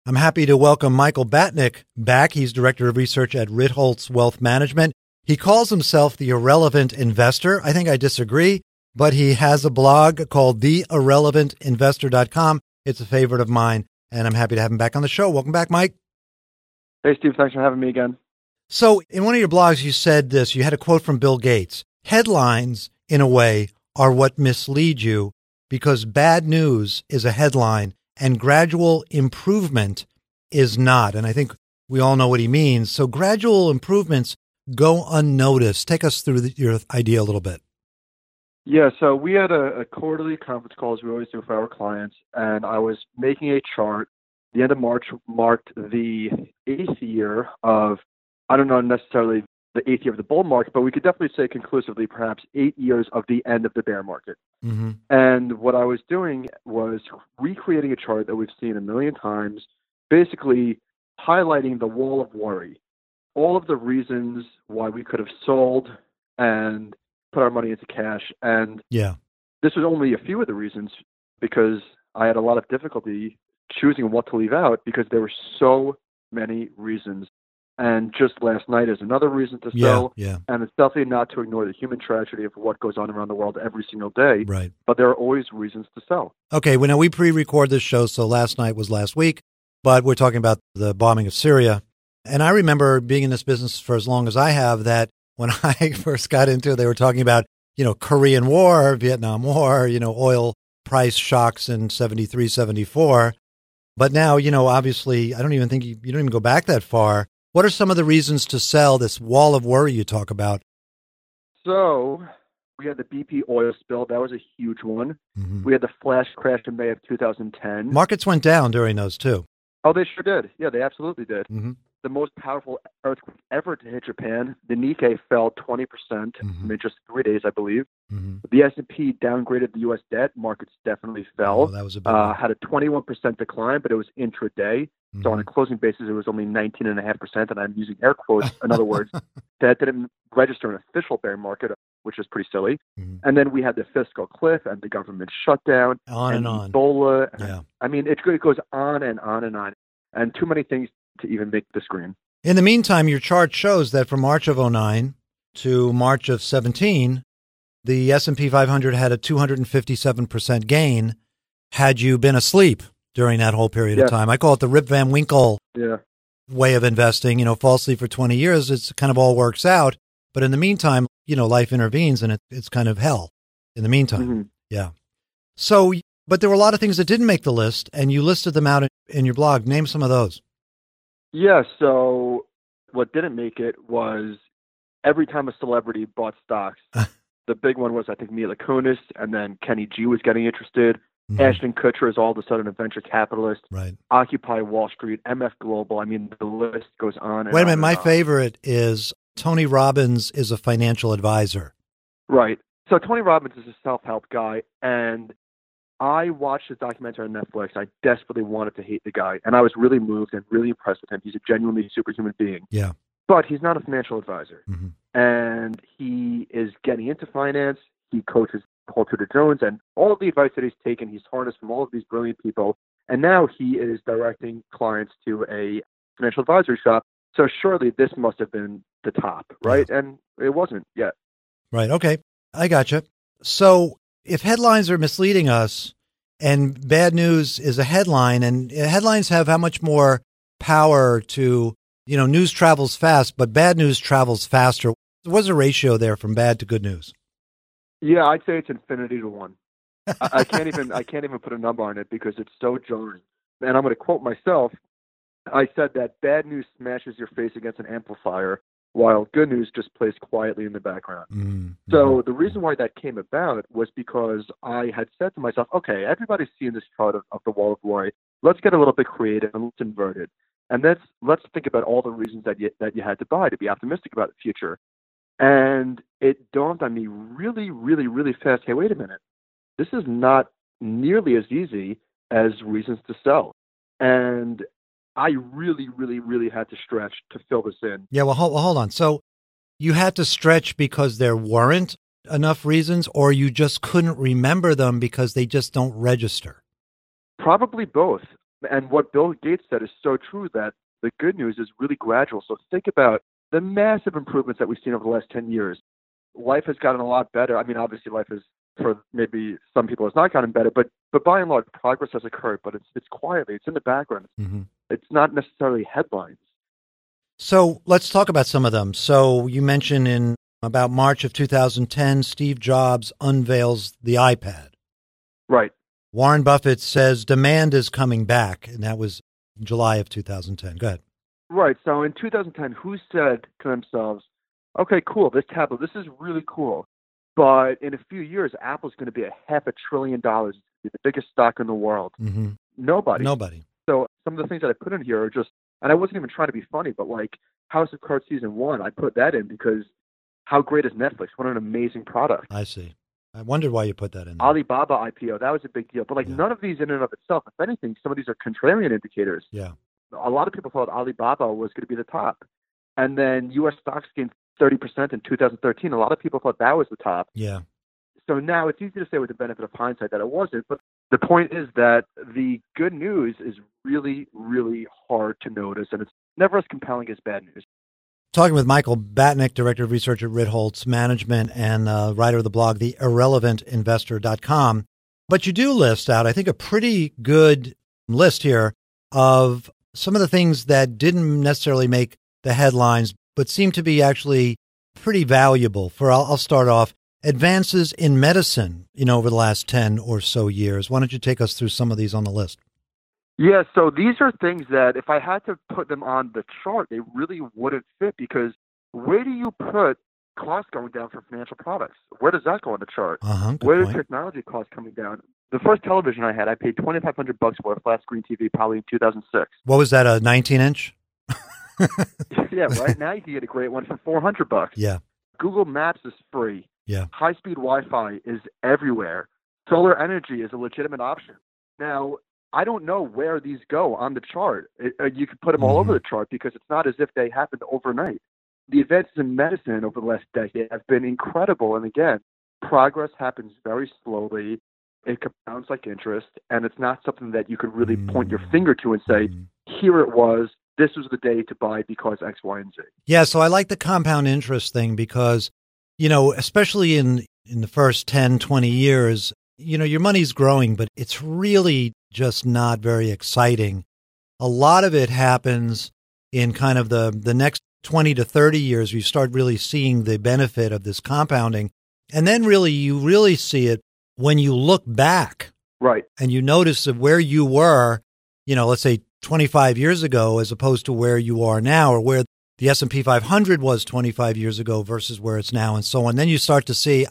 I'm happy to welcome Michael Batnick back. He's Director of Research at Ritholtz Wealth Management. He calls himself the Irrelevant Investor. I think I disagree, but he has a blog called TheIrrelevantInvestor.com. It's a favorite of mine, and I'm happy to have him back on the show. Welcome back, Mike. Hey, Steve. Thanks for having me again. So in one of your blogs, you said this. You had a quote from Bill Gates. Headlines, in a way, are what mislead you because bad news is a headline and gradual improvement is not. And I think we all know what he means. So gradual improvements go unnoticed. Take us through your idea a little bit. Yeah, so we had a quarterly conference call, as we always do for our clients, and I was making a chart. The end of March marked the 8th year of, I don't know necessarily the 8th year of the bull market, but we could definitely say conclusively perhaps 8 years of the end of the bear market. Mm-hmm. And what I was doing was recreating a chart that we've seen a million times, basically highlighting the wall of worry, all of the reasons why we could have sold and put our money into cash. And this was only a few of the reasons, because I had a lot of difficulty choosing what to leave out because there were so many reasons. And just last night is another reason to sell. And it's definitely not to ignore the human tragedy of what goes on around the world every single day. Right. But there are always reasons to sell. Okay, well, now we pre-record this show, so last night was last week, but we're talking about the bombing of Syria. And I remember being in this business for as long as I have that when I first got into it, they were talking about, Korean War, Vietnam War, oil price shocks in 73, 74. But now, obviously, I don't even think you don't even go back that far. What are some of the reasons to sell, this wall of worry you talk about? So we had the BP oil spill. That was a huge one. Mm-hmm. We had the flash crash in May of 2010. Markets went down during those, too. Oh, they sure did. Yeah, they absolutely did. Mm-hmm. The most powerful earthquake ever to hit Japan. The Nikkei fell 20% in just 3 days, I believe. Mm-hmm. The S&P downgraded the U.S. debt. Markets definitely fell. Oh, that was a big one. Had a 21% decline, but it was intraday. Mm-hmm. So on a closing basis, it was only 19.5%, and I'm using air quotes. In other words, that didn't register an official bear market, which is pretty silly. Mm-hmm. And then we had the fiscal cliff and the government shutdown. On and on. Ebola. Yeah. I mean, it goes on and on and on. And too many things to even make the screen. In the meantime, your chart shows that from March of 2009 to March of 17, the S&P 500 had a 257% gain had you been asleep during that whole period of time. I call it the Rip Van Winkle way of investing. Fall asleep for 20 years, it's kind of all works out. But in the meantime, life intervenes and it's kind of hell in the meantime. Mm-hmm. Yeah. So, but there were a lot of things that didn't make the list, and you listed them out in your blog. Name some of those. Yeah, so what didn't make it was every time a celebrity bought stocks. The big one was, I think, Mila Kunis, and then Kenny G was getting interested. Mm-hmm. Ashton Kutcher is all of a sudden a venture capitalist. Right. Occupy Wall Street, MF Global. I mean, the list goes on. Wait a minute. My favorite is Tony Robbins is a financial advisor. Right. So Tony Robbins is a self-help guy, and I watched his documentary on Netflix. I desperately wanted to hate the guy, and I was really moved and really impressed with him. He's a genuinely superhuman being. Yeah. But he's not a financial advisor. Mm-hmm. And he is getting into finance. He coaches Paul Tudor Jones, and all of the advice that he's taken, he's harnessed from all of these brilliant people. And now he is directing clients to a financial advisory shop. So surely this must have been the top, right? Yeah. And it wasn't yet. Right. Okay. I gotcha. So if headlines are misleading us and bad news is a headline, and headlines have how much more power to, news travels fast, but bad news travels faster. What's the ratio there from bad to good news? Yeah, I'd say it's infinity to one. I can't even put a number on it because it's so jarring. And I'm going to quote myself. I said that bad news smashes your face against an amplifier, while good news just plays quietly in the background. Mm-hmm. So the reason why that came about was because I had said to myself, okay, everybody's seeing this chart of the wall of worry. Let's get a little bit creative and let's invert it. And let's think about all the reasons that you had to buy to be optimistic about the future. And it dawned on me really, really, really fast, hey, wait a minute. This is not nearly as easy as reasons to sell. And I really, really, really had to stretch to fill this in. Yeah, well, hold on. So you had to stretch because there weren't enough reasons, or you just couldn't remember them because they just don't register? Probably both. And what Bill Gates said is so true, that the good news is really gradual. So think about the massive improvements that we've seen over the last 10 years. Life has gotten a lot better. I mean, obviously life is, for maybe some people, has not gotten better, but by and large, progress has occurred, but it's quietly, it's in the background. Mm-hmm. It's not necessarily headlines. So let's talk about some of them. So you mentioned in about March of 2010, Steve Jobs unveils the iPad. Right. Warren Buffett says demand is coming back, and that was July of 2010. Go ahead. Right. So in 2010, who said to themselves, okay, cool, this tablet, this is really cool, but in a few years, Apple's going to be $500 billion, the biggest stock in the world. Mm-hmm. Nobody. So some of the things that I put in here are just, and I wasn't even trying to be funny, but like House of Cards Season 1, I put that in because how great is Netflix? What an amazing product. I see. I wondered why you put that in there. Alibaba IPO, that was a big deal. But like none of these in and of itself, if anything, some of these are contrarian indicators. Yeah. A lot of people thought Alibaba was going to be the top. And then U.S. stocks gained 30% in 2013. A lot of people thought that was the top. Yeah. So now it's easy to say with the benefit of hindsight that it wasn't. But the point is that the good news is really, really hard to notice. And it's never as compelling as bad news. Talking with Michael Batnick, Director of Research at Ritholtz Management and writer of the blog, theirrelevantinvestor.com. But you do list out, I think, a pretty good list here of some of the things that didn't necessarily make the headlines, but seem to be actually pretty valuable. I'll start off, advances in medicine, over the last 10 or so years. Why don't you take us through some of these on the list? Yeah, so these are things that if I had to put them on the chart, they really wouldn't fit, because where do you put costs going down for financial products? Where does that go on the chart? Where is technology costs coming down? The first television I had, I paid $2,500 for a flat screen TV probably in 2006. What was that, a 19-inch? Yeah, right now you can get a great one for $400. Yeah. Google Maps is free. Yeah. High-speed Wi-Fi is everywhere. Solar energy is a legitimate option. Now, I don't know where these go on the chart. You could put them all over the chart because it's not as if they happened overnight. The advances in medicine over the last decade have been incredible. And again, progress happens very slowly. It compounds like interest. And it's not something that you could really point your finger to and say, here it was. This was the day to buy because X, Y, and Z. Yeah, so I like the compound interest thing because, especially in the first 10, 20 years, your money's growing, but it's really just not very exciting. A lot of it happens in kind of the next 20 to 30 years. You start really seeing the benefit of this compounding. And then you really see it when you look back. Right. And you notice of where you were, let's say 25 years ago, as opposed to where you are now, or where the S&P 500 was 25 years ago versus where it's now, and so on. Then you start to see,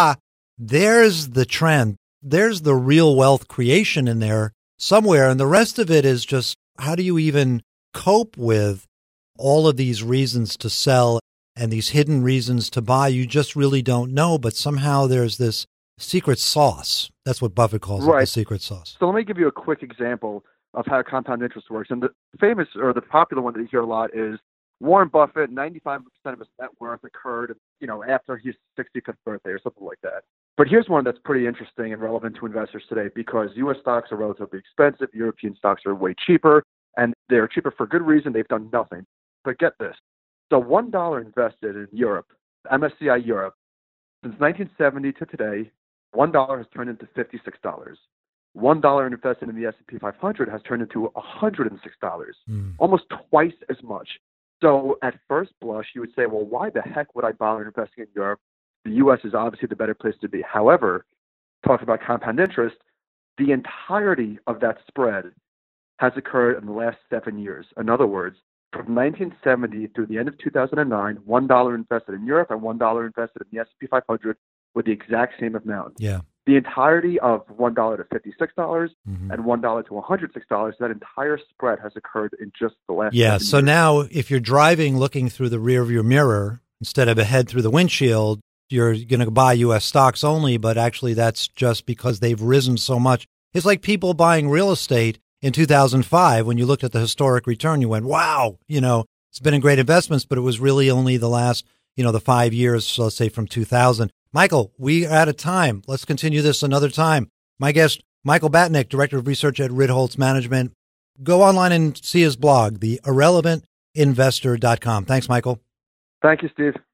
there's the trend. There's the real wealth creation in there somewhere. And the rest of it is just, how do you even cope with all of these reasons to sell and these hidden reasons to buy? You just really don't know. But somehow there's this secret sauce. That's what Buffett calls it, the secret sauce. So let me give you a quick example of how compound interest works. And the famous, or the popular one that you hear a lot, is Warren Buffett, 95% of his net worth occurred, after his 65th birthday or something like that. But here's one that's pretty interesting and relevant to investors today, because U.S. stocks are relatively expensive. European stocks are way cheaper, and they're cheaper for good reason. They've done nothing. But get this. So $1 invested in Europe, MSCI Europe, since 1970 to today, $1 has turned into $56. $1 invested in the S&P 500 has turned into $106, almost twice as much. So at first blush, you would say, well, why the heck would I bother investing in Europe? The U.S. is obviously the better place to be. However, talking about compound interest, the entirety of that spread has occurred in the last 7 years. In other words, from 1970 through the end of 2009, $1 invested in Europe and $1 invested in the S&P 500 with the exact same amount. Yeah. The entirety of $1 to $56 and $1 to $106, that entire spread has occurred in just the last 7 years. So now if you're driving looking through the rear view mirror instead of ahead through the windshield, you're going to buy U.S. stocks only, but actually that's just because they've risen so much. It's like people buying real estate in 2005. When you looked at the historic return, you went, wow, it's been in great investments, but it was really only the last, the 5 years, so let's say from 2000. Michael, we are out of time. Let's continue this another time. My guest, Michael Batnick, Director of Research at Ritholtz Management. go online and see his blog, the irrelevantinvestor.com. Thanks, Michael. Thank you, Steve.